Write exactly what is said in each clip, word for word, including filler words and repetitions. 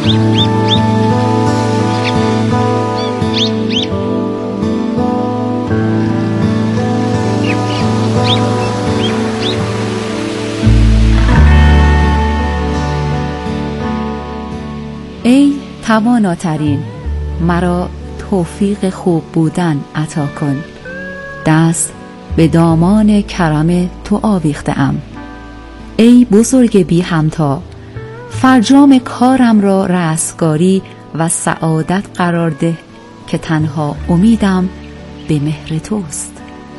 ای تواناترین، مرا توفیق خوب بودن عطا کن. دست به دامان کرم تو آویخته ام. ای بزرگ بی همتا، فرجام کارم را رستگاری و سعادت قرار ده که تنها امیدم به مهر توست.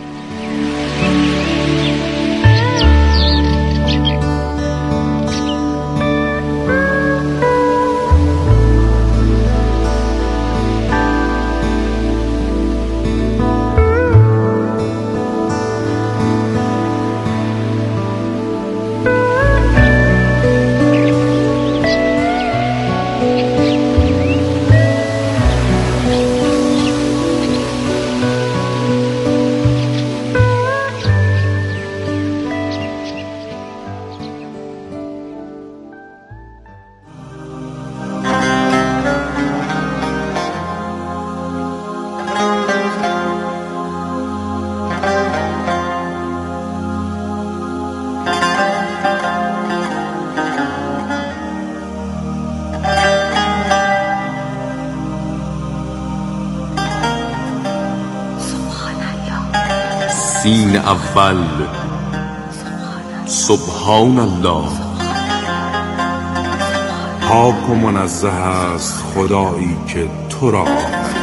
سین اول سبحان الله. پاک و منزه است خدایی که تو را آفرید.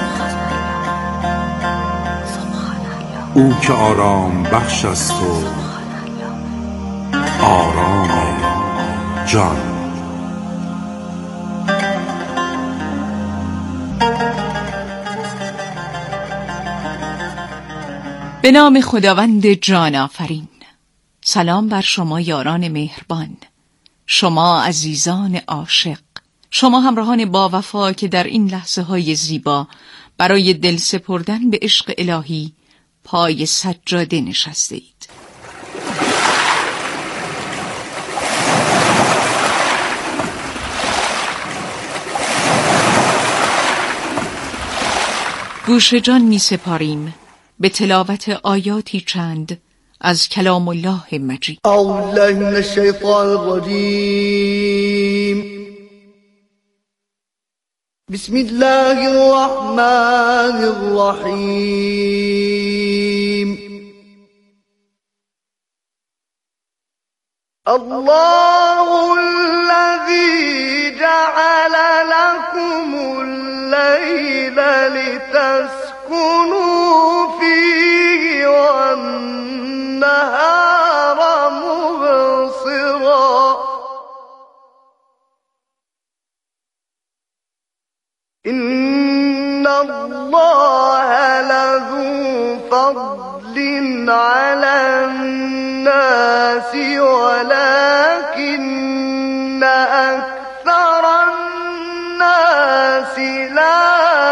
او که آرام بخش است و آرام جان. به نام خداوند جان آفرین. سلام بر شما یاران مهربان، شما عزیزان عاشق، شما همراهان با وفا که در این لحظه های زیبا برای دل سپردن به عشق الهی پای سجاده نشسته اید. گوش جان می سپاریم به تلاوت آیاتی چند از کلام الله مجید. اعوذ بالله من الشیطان الرجیم. بسم الله الرحمن الرحیم. الله الذي جعل لكم الليل لتسكنوا فيه والنهار مبصرا إن الله لذو فضل على الناس ولكن أكثر الناس لا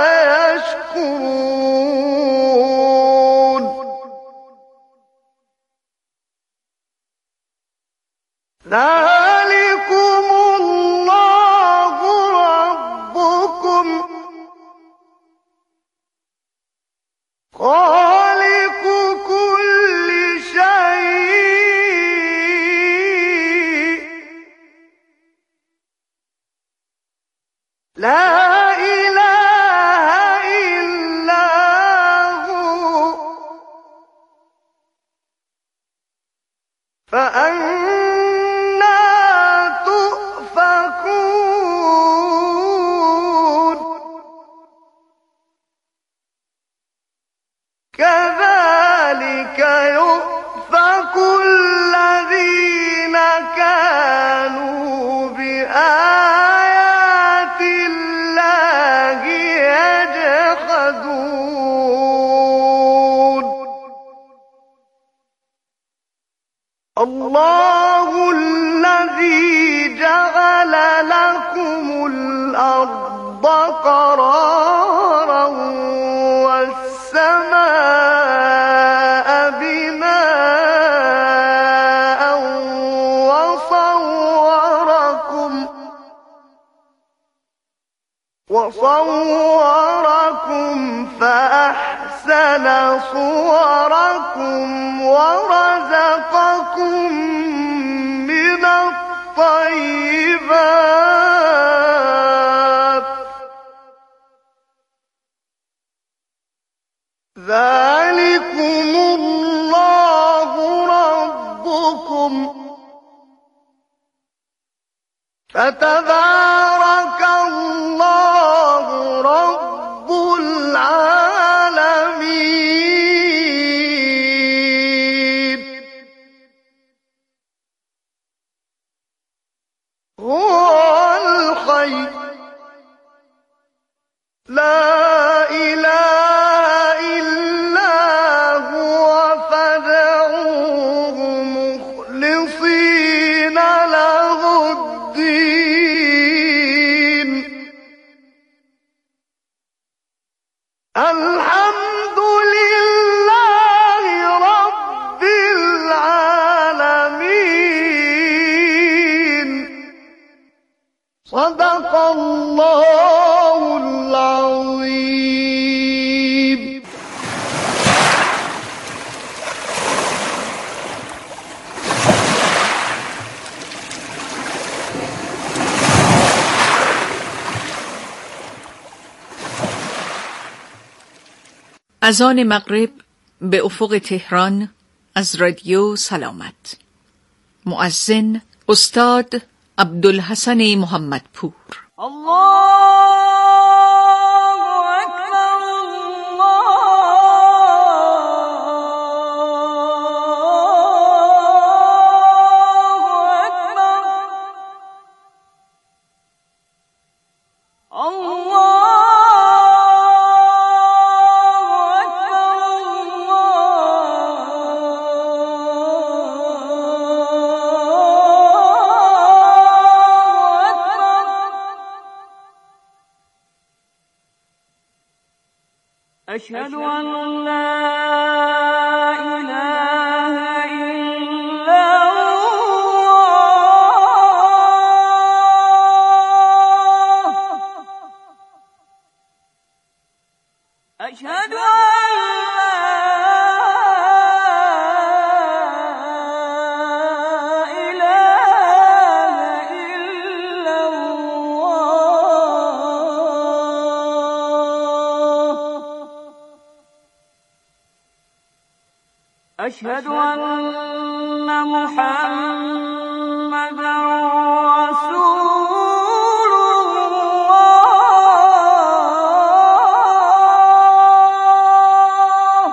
يشكرون. ذلكم الله ربكم خالق كل شيء لا إله إلا هو فأنا تؤفكون. كذلك يؤفك الذين كانوا بآيات الله يجحدون. الله الذي جعل لكم الأرض قرارا والسماء بناء وصوركم وصوركم فأحسن صوركم ورزقكم من الطيبات ذلكم الله ربكم فتبارك الله رب العالمين هو الحي لا إله إلا هو فادعوه مخلصين له الدين الحمد لله رب العالمين صدق الله العظيم. اذان مغرب به افق تهران از رادیو سلامت. مؤذن استاد عبدالحسن محمدپور. الله أشهد أن لا إله إلا الله أشهد أن أشهد أن محمدا رسول الله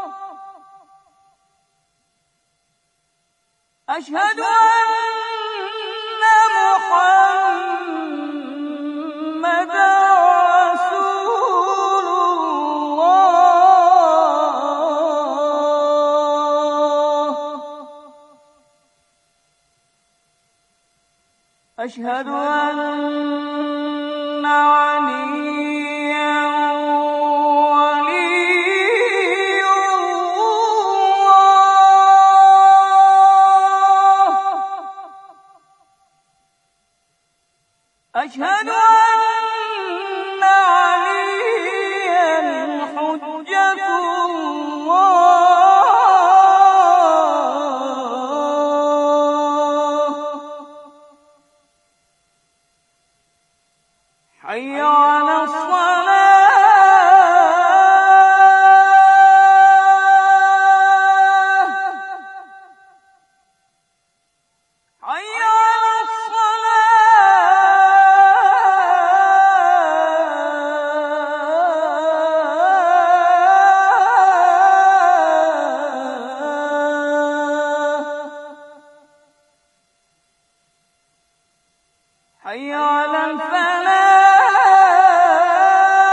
أشهد أن محمدا أشهد أن عليا ولي الله أشهد أن عليا حجة الله حي على الصلاة حي على الصلاة حي على الفلاح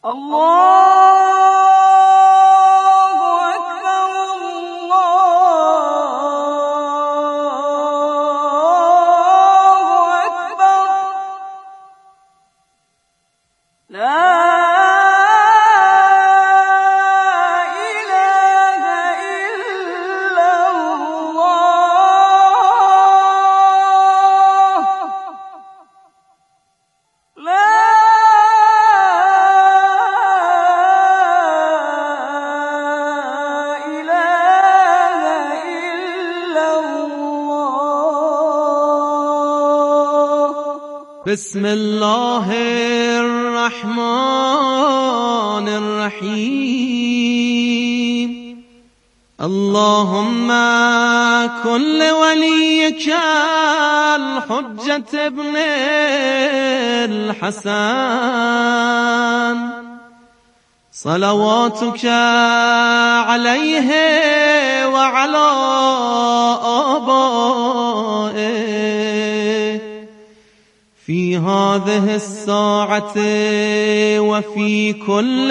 بسم الله الرحمن الرحیم اللهم كن وليك الحجة ابن الحسن صلواتك عليه وعلى آبائه في هذه الساعة وفي كل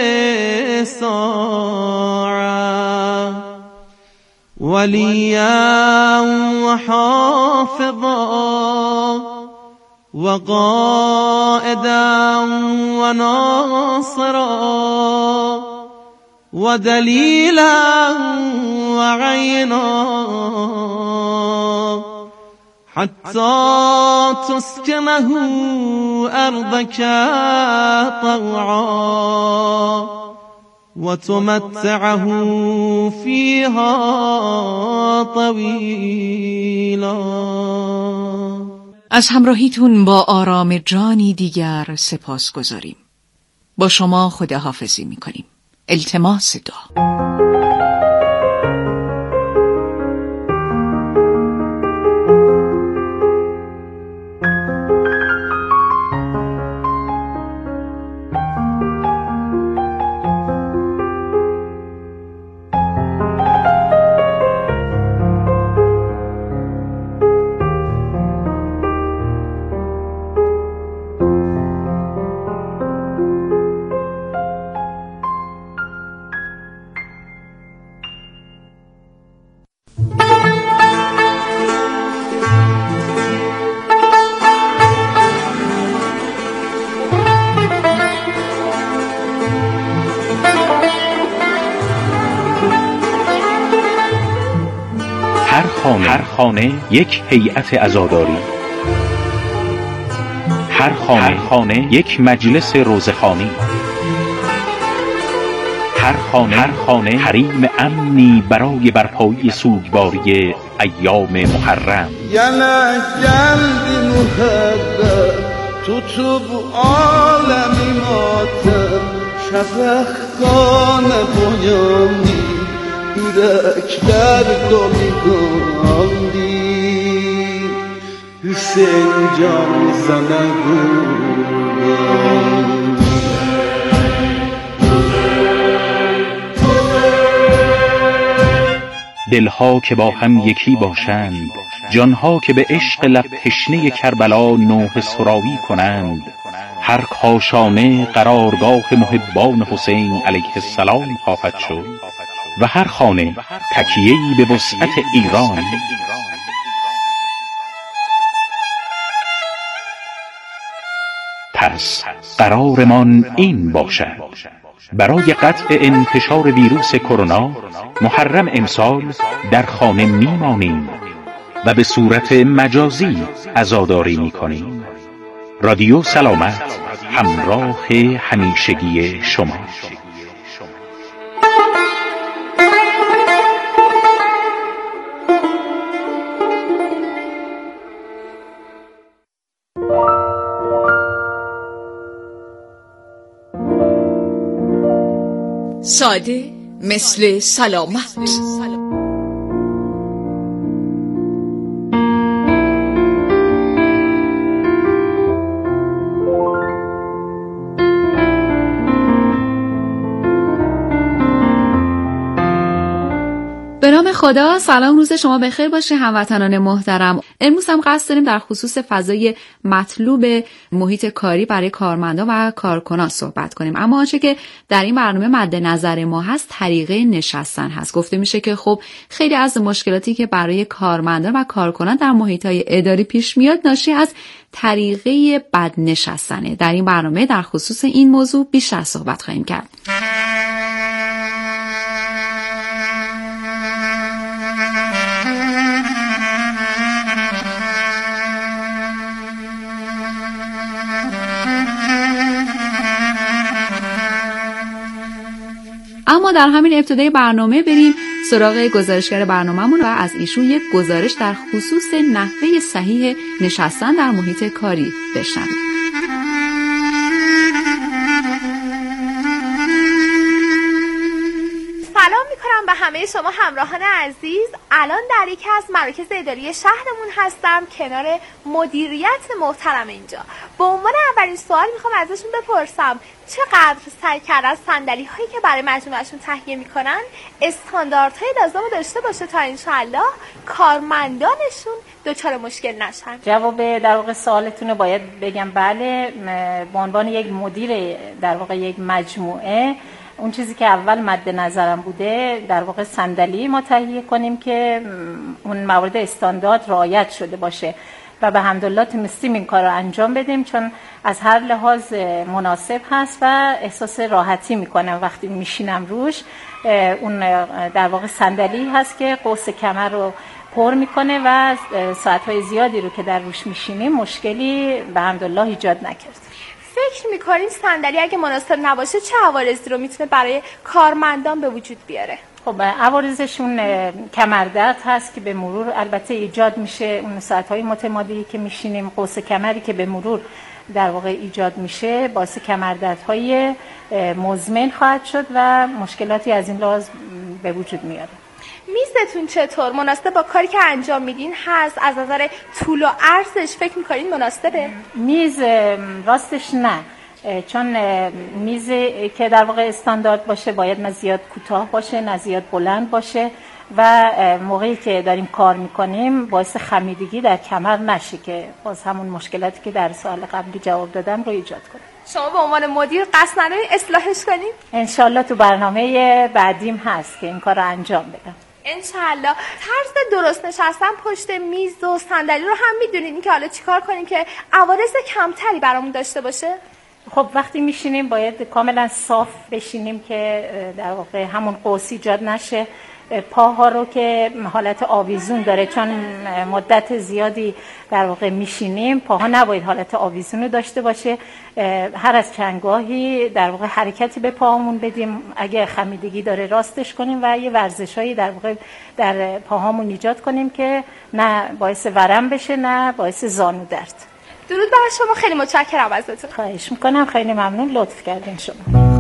ساعة وليا وحافظا وقائدا وناصرا ودليلا وعينا حتى تسكنه أرضك طوعا وتمتعه فيها طويلا. از همراهیتون با آرام جانی دیگر سپاس گذاریم. با شما خداحافظی میکنیم. التماس دعا. هر خانه یک هیئت عزاداری، هر خانه, هر خانه یک مجلس روزخوانی، هر خانه, هر خانه حریم امنی برای برپایی سوگواری ایام محرم. yana geldi muhabbet tutup alemimate şefekane boyandı yürekler doludandı Hüseyin can sana kurban. دلها که با هم یکی باشند، جانها که به عشق لب تشنه کربلا نوح سراوی کنند، هر کاشانه قرارگاه محبان حسین علیه السلام خواهد شد و هر خانه تکیه‌ای به وسعت ایران. پس قرارمان این باشد: برای قطع انتشار ویروس کرونا محرم امسال در خانه میمانیم و به صورت مجازی عزاداری میکنیم. رادیو سلامت همراه همیشگی شما. ساده مثل سلامت. به نام خدا. سلام، روز شما بخیر باشه هموطنان محترم. امروز هم قصد داریم در خصوص فضای مطلوب محیط کاری برای کارمندان و کارکنان صحبت کنیم. اما آنچه که در این برنامه مد نظر ما هست طریقه نشستن هست. گفته میشه که خب خیلی از مشکلاتی که برای کارمندان و کارکنان در محیط‌های اداری پیش میاد ناشی از طریقه بد نشستنه. در این برنامه در خصوص این موضوع بیشتر صحبت خواهیم کرد. اما در همین ابتدای برنامه بریم سراغ گزارشگر برنامه‌مون و از ایشون یک گزارش در خصوص نحوه صحیح نشستن در محیط کاری بشنویم. سلام میکنم به همه شما همراهان عزیز. الان در یکی از مراکز اداری شهرمون هستم کنار مدیریت محترم اینجا. به عنوان اولین سوال میخوام ازشون بپرسم چقدر سعی کردن صندلی هایی که برای مجموعهشون تهیه میکنن استانداردهای لازم رو داشته باشه تا انشالله کارمندانشون دچار مشکل نشن؟ جواب در واقع سوالتون رو باید بگم بله. به عنوان یک مدیر در واقع یک مجموعه اون چیزی که اول مد نظرم بوده در واقع صندلی ما تهیه کنیم که اون موارد استاندارد رعایت شده باشه و به حمدالله تونستیم این کار رو انجام بدیم، چون از هر لحاظ مناسب هست و احساس راحتی میکنم وقتی میشینم روش. اون در واقع صندلی هست که قوس کمر رو پر میکنه و ساعتهای زیادی رو که در روش میشینیم مشکلی به حمدالله ایجاد نکرد. فکر میکنین صندلی اگه مناسب نباشه چه عوارضی رو میتونه برای کارمندان به وجود بیاره؟ خب عوارضشون کمردرد هست که به مرور البته ایجاد میشه، اون ساعتهای متمادی که میشینیم، قوس کمری که به مرور در واقع ایجاد میشه باعث کمردردهای مزمن خواهد شد و مشکلاتی از این لحاظ به وجود میاره. میزتون چطور مناسب با کاری که انجام میدین هست؟ از نظر طول و عرضش فکر میکنین مناسبه؟ میز راستش نه، چون میز که در واقع استاندارد باشه باید نه زیاد کوتاه باشه نه زیاد بلند باشه و موقعی که داریم کار میکنیم باعث خمیدگی در کمر نشه که باز همون مشکلاتی که در سوال قبلی جواب دادم رو ایجاد کنه. شما به عنوان مدیر قصد ندارین اصلاحش کنین؟ انشالله تو برنامه بعدیم هست که این کار رو انجام بدم. انشالله. طرز درست نشستن پشت میز و صندلی رو هم میدونین که حالا چیکار کنین که عوارض کمتری برامون داشته باشه؟ خب وقتی میشینیم باید کاملا صاف بشینیم که در واقع همون قوس ایجاد نشه. پاها رو که حالت آویزون داره، چون مدت زیادی در واقع میشینیم، پاها نباید حالت آویزون رو داشته باشه. هر از چندگاهی در واقع حرکتی به پاهامون بدیم، اگه خمیدگی داره راستش کنیم و یه ورزشایی در واقع در پاهامون ایجاد کنیم که نه باعث ورم بشه نه باعث زانو درد. درود بر شما، خیلی متشکرم ازتون. خواهش میکنم، خیلی ممنون، لطف کردین شما.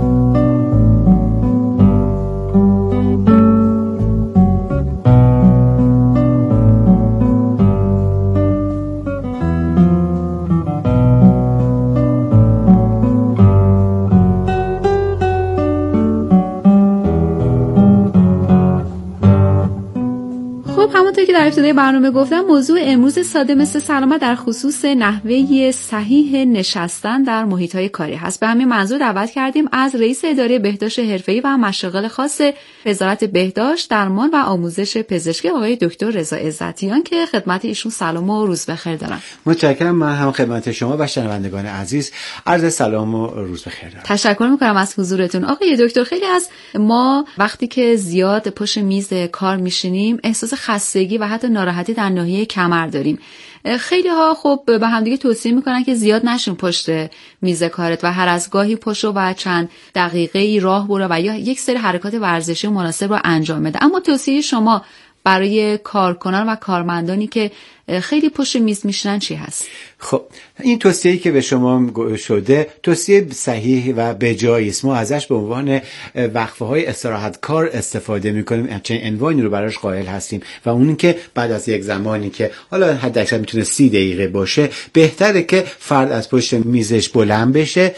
همونطور که در ابتدای برنامه گفتم موضوع امروز ساده مثل سلامت در خصوص نحوه صحیح نشستن در محیط‌های کاری هست. به همین منظور دعوت کردیم از رئیس اداره بهداشت حرفه‌ای و مشاغل خاص وزارت بهداشت، درمان و آموزش پزشکی آقای دکتر رضا عزتیان که خدمت ایشون سلام و روز بخیر دارم. متشکرم. من هم خدمت شما و شنوندگان عزیز عرض سلام و روز بخیر دارم. تشکر می‌کنم از حضورتون. آقای دکتر، خیلی از ما وقتی که زیاد پشت میز کار میشینیم احساس خستگی و حتی ناراحتی در ناحیه کمر داریم. خیلی ها خب به همدیگه توصیه میکنن که زیاد نشین پشت میز کارت و هر از گاهی پشو و چند دقیقه‌ای راه برو و یا یک سری حرکات ورزشی مناسب رو انجام بده. اما توصیه شما برای کارکنان و کارمندانی که خیلی پشت میز میشنن چی هست؟ خب این توصیه‌ای که به شما شده توصیه صحیح و بجایی است. ما ازش به عنوان وقفه‌های استراحت کار استفاده می‌کنیم، همچنین عنوانی رو براش قائل هستیم و اون که بعد از یک زمانی که حالا حداکثر میتونه سی دقیقه باشه، بهتره که فرد از پشت میزش بلند بشه،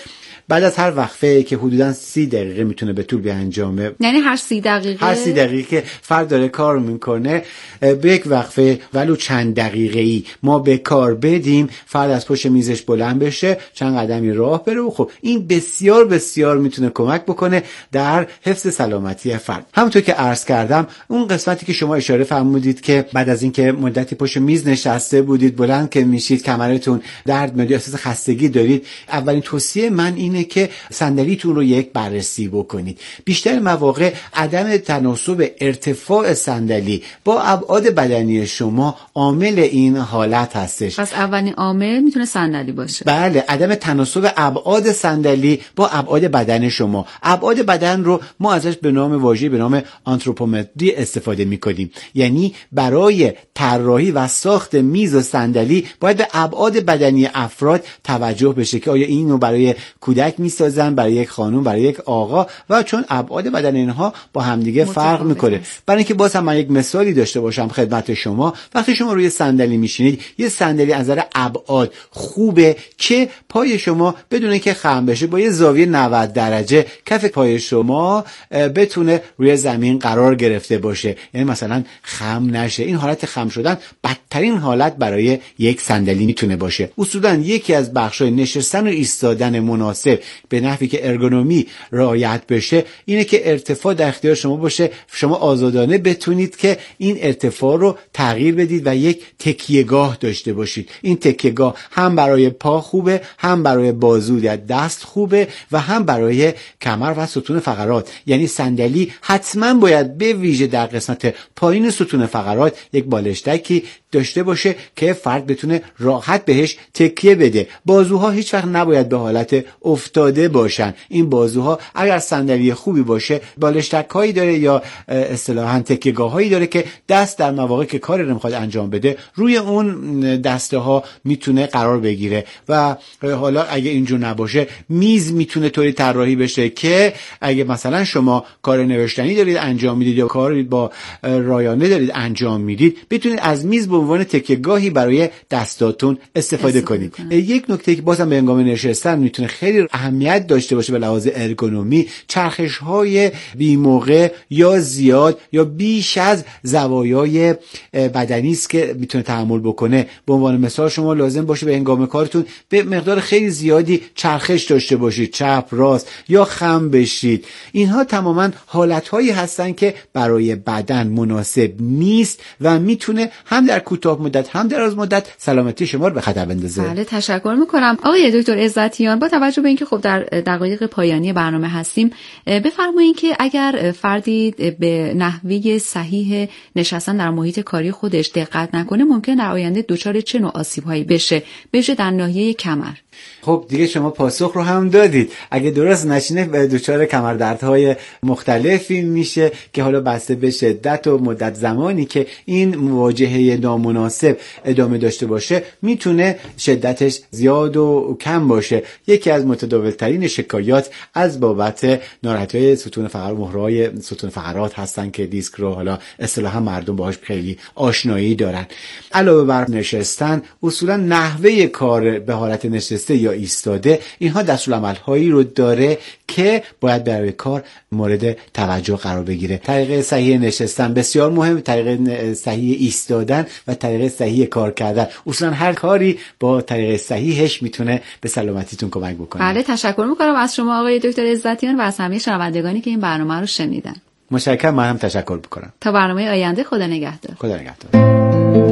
بعد از هر وقفه که حدوداً سی دقیقه میتونه به طول بیانجامه، یعنی هر سی دقیقه هر سی دقیقه که فرد داره کار میکنه به یک وقفه ولو چند دقیقه ای ما به کار بدیم، فرد از پشت میزش بلند بشه، چند قدمی راه بره و خب این بسیار بسیار میتونه کمک بکنه در حفظ سلامتی فرد. همونطور که عرض کردم اون قسمتی که شما اشاره فرمودید که بعد از اینکه مدتی پشت میز نشسته بودید بلند که میشید کمرتون درد میاد، احساس خستگی دارید، اولین توصیه من اینه که صندلیتون رو یک بررسی بکنید. بیشتر مواقع عدم تناسب ارتفاع صندلی با ابعاد بدنی شما عامل این حالت هستش. پس اولین عامل میتونه صندلی باشه. بله، عدم تناسب ابعاد صندلی با ابعاد بدن شما. ابعاد بدن رو ما ازش به نام واژه‌ای به نام آنتروپومتری استفاده میکنیم، یعنی برای طراحی و ساخت میز و صندلی باید به ابعاد بدنی افراد توجه بشه که آیا اینو برای کودک میسازن، برای یک خانم، برای یک آقا، و چون ابعاد بدن اینها با همدیگه فرق میکنه. برای اینکه باز هم من یک مثالی داشته باشم خدمت شما، وقتی شما روی صندلی میشینید، یه صندلی از نظر ابعاد خوبه که پای شما بدون اینکه خم بشه با یه زاویه نود درجه کف پای شما بتونه روی زمین قرار گرفته باشه، یعنی مثلا خم نشه. این حالت خم شدن بدترین حالت برای یک صندلی میتونه باشه. اصولا یکی از بخشای نشستن و ایستادن مناسب به نحوی که ارگونومی رعایت بشه اینه که ارتفاع در اختیار شما باشه، شما آزادانه بتونید که این ارتفاع رو تغییر بدید و یک تکیهگاه داشته باشید. این تکیهگاه هم برای پا خوبه، هم برای بازو یا دست خوبه و هم برای کمر و ستون فقرات. یعنی صندلی حتما باید به ویژه در قسمت پایین ستون فقرات یک بالشتکی داشته باشه که فرد بتونه راحت بهش تکیه بده. بازوها هیچ وقت نباید به حالت افتاده باشن. این بازوها اگر صندلی خوبی باشه بالشتک‌هایی داره یا اصطلاحاً تکیه‌گاه‌هایی داره که دست در مواقعی که کاری رو می‌خواد انجام بده روی اون دسته ها میتونه قرار بگیره. و حالا اگه اینجور نباشه میز میتونه طوری طراحی بشه که اگه مثلا شما کار نوشتنی دارید انجام میدید یا کاری با رایانه دارید انجام میدید، بتونید از میز به عنوان تکیه‌گاهی برای دستاتون استفاده کنید. یک نکته که بازم به هنگام نشستن میتونه خیلی اهمیت داشته باشه به لحاظ ارگونومی، چرخش‌های بی‌موقع یا زیاد یا بیش از زوایای بدنی است که میتونه تحمل بکنه. به عنوان مثال شما لازم باشه به هنگام کارتون به مقدار خیلی زیادی چرخش داشته باشید، چپ راست یا خم بشید. اینها تماما حالت‌هایی هستن که برای بدن مناسب نیست و میتونه هم در کوتاه مدت هم در دراز مدت سلامتی شما رو به خطر بندازه. بله، تشکر میکنم آقای دکتر عزتیان. با توجه به اینکه خب در دقایق پایانی برنامه هستیم، بفرمایید که اگر فردی به نحوه صحیح نشستن در محیط کاری خودش دقت نکنه ممکن در آینده دچار چه نوع آسیب‌هایی بشه، بشه در ناحیه کمر؟ خب دیگه شما پاسخ رو هم دادید. اگه درست نشینه دچار کمردردهای مختلفی میشه که حالا بسته به شدت و مدت زمانی که این مواجهه نامناسب ادامه داشته باشه میتونه شدتش زیاد و کم باشه. یکی از متداولترین شکایات از بابت ناراحتی‌های ستون فقرات، مهره‌های ستون فقرات هستن که دیسک رو حالا اصطلاحا مردم باهاش خیلی آشنایی دارن. علاوه بر نشستن، اصولا نحوه کار به حالت نشسته یا ایستاده، اینها دستورالعمل‌هایی رو داره که باید برای کار مورد توجه قرار بگیره. طریق صحیح نشستن بسیار مهم، طریق صحیح ایستادن و طریق صحیح کار کردن. اصولا هر کاری با طریق صحیحش میتونه به سلامتیتون کمک بکنه. بله، تشکر میکنم از شما آقای دکتر عزتیان و از همه شنوندگانی که این برنامه رو شنیدن. متشکرم، من هم تشکر میکنم. تا برنامه آینده، خدا نگهدار. خدا نگهدار.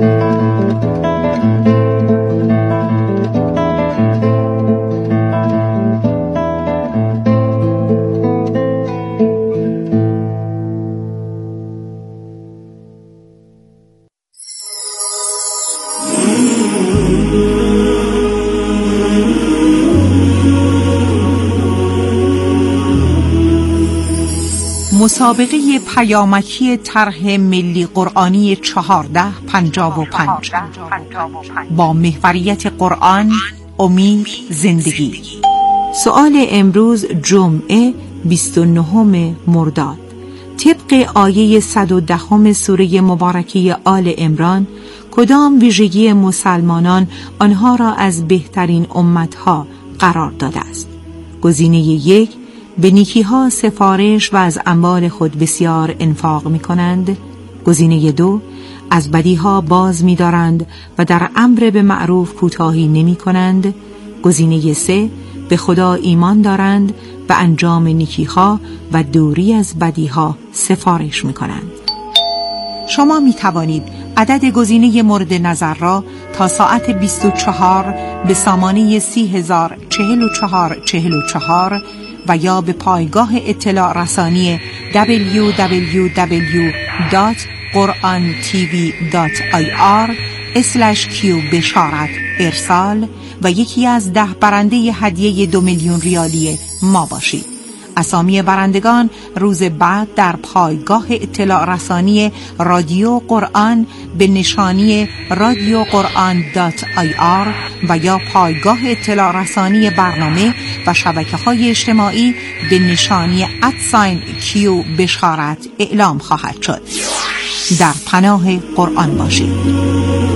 مسابقه پیامکی طرح ملی قرآنی چهارده پنجاه و پنج با محوریت قرآن، امید، زندگی. سؤال امروز جمعه بیست و نهم مرداد طبق آیه صد و ده سوره مبارکه آل عمران، کدام ویژگی مسلمانان آنها را از بهترین امتها قرار داده است؟ گزینه یک، به نیکی‌ها سفارش و از اموال خود بسیار انفاق می‌کنند. گزینه دو، از بدیها باز می‌دارند و در امر به معروف کوتاهی نمی‌کنند. گزینه سه، به خدا ایمان دارند و انجام نیکی‌ها و دوری از بدیها سفارش می‌کنند. شما می توانید عدد گزینه مورد نظر را تا ساعت بیست و چهار به سامانه سی هزار چهل و چهار چهل و چهار و یا به پایگاه اطلاع رسانی دبلیو دبلیو دبلیو دات قرآن تی وی دات آی آر اسلش کیو بشارت ارسال و یکی از ده برنده هدیه دو میلیون ریالی ما باشید. اسامی برندگان روز بعد در پایگاه اطلاع رسانی رادیو قرآن به نشانی رادیو قرآن دات آی آر و یا پایگاه اطلاع رسانی برنامه و شبکه‌های اجتماعی به نشانی ادساین کیو بشارت اعلام خواهد شد. در پناه قرآن باشید.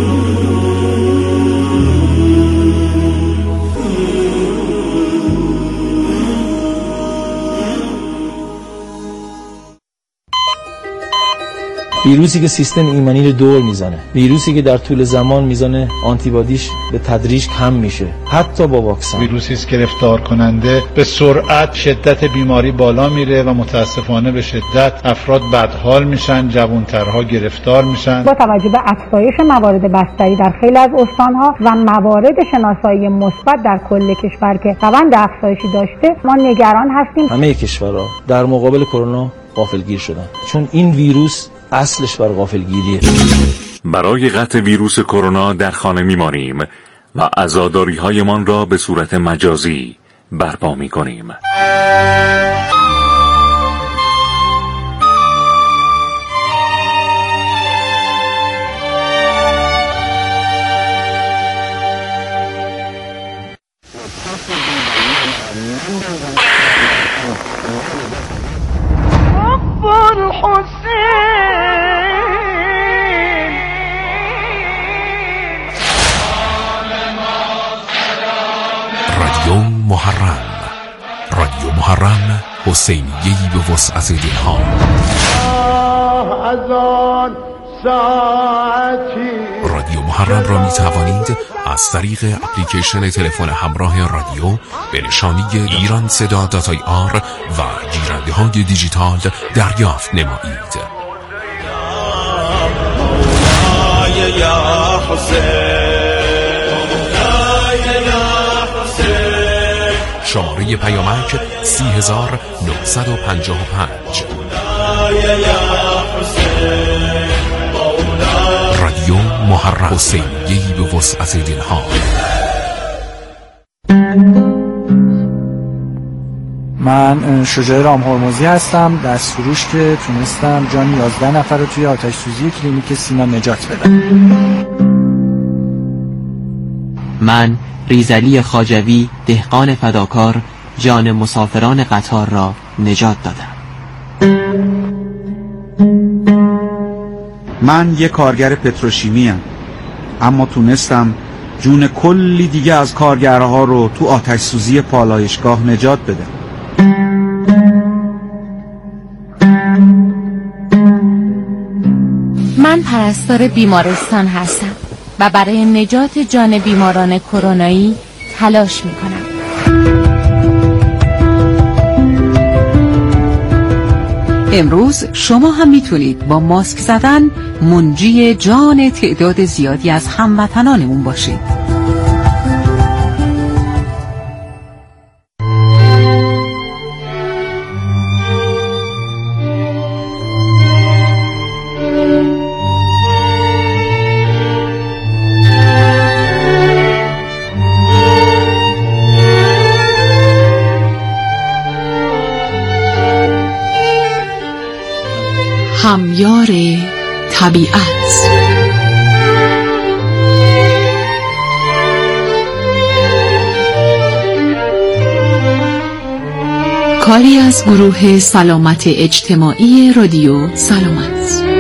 ویروسی که سیستم ایمنی رو دور میزنه، ویروسی که در طول زمان میزان آنتیبادیش به تدریج کم میشه حتی با واکسن. ویروسی است گرفتار کننده، به سرعت شدت بیماری بالا میره و متاسفانه به شدت افراد بدحال میشن، جوانترها گرفتار میشن. با توجه به افزایش موارد بستری در خیلی از استانها و موارد شناسایی مثبت در کل کشور که روند افزایشی داشته، ما نگران هستیم. همه کشورها در مقابل کرونا غافلگیر شدن، چون این ویروس اصلش بر غافلگیریه. برای قطع ویروس کرونا در خانه میمانیم و عزاداری‌هایمان را به صورت مجازی برپا می‌کنیم. محرم، رادیو محرم، حسینیه‌ای به وسعت دلها. رادیو محرم را می توانید از طریق اپلیکیشن تلفن همراه رادیو به نشانی ایران صدا دات آی آر و گیرنده های دیجیتال دریافت نمایید. شماره پیامک سی هزار نهصد و پنجاه و پنج. رادیو محرم، حسینیه‌ای به وسعت دلها. من شجاع رام هرمزی هستم، دستفروش که تونستم جان یازده نفر رو توی آتش سوزی کلینیک سینا نجات بدم. من ریزعلی خواجوی، دهقان فداکار، جان مسافران قطار را نجات دادم. من یک کارگر پتروشیمی ام، اما تونستم جون کلی دیگه از کارگرها رو تو آتش سوزی پالایشگاه نجات بدم. من پرستار بیمارستان هستم و برای نجات جان بیماران کرونایی تلاش میکنم. امروز شما هم میتونید با ماسک زدن منجی جان تعداد زیادی از هموطنانمون باشید. همیار طبیعت. کاری از گروه سلامت اجتماعی رادیو سلامت.